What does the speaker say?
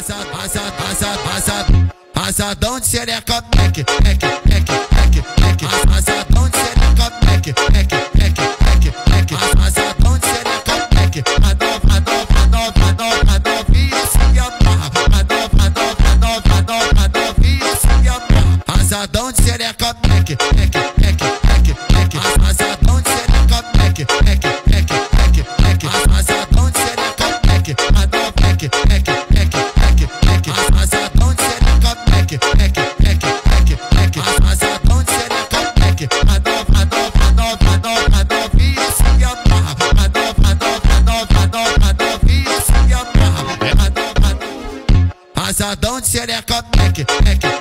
Passadão de xereca, passadão de xereca, passadão de xereca, a novinha se amarra, a novinha se amarra. Passadão de xereca, passadão de xereca, passadão de xereca, passadão de xereca,